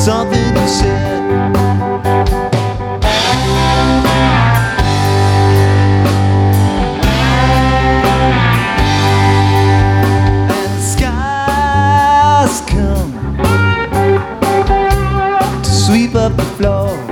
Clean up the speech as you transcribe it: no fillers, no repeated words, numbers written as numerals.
something you said. And the skies come to sweep up the floor.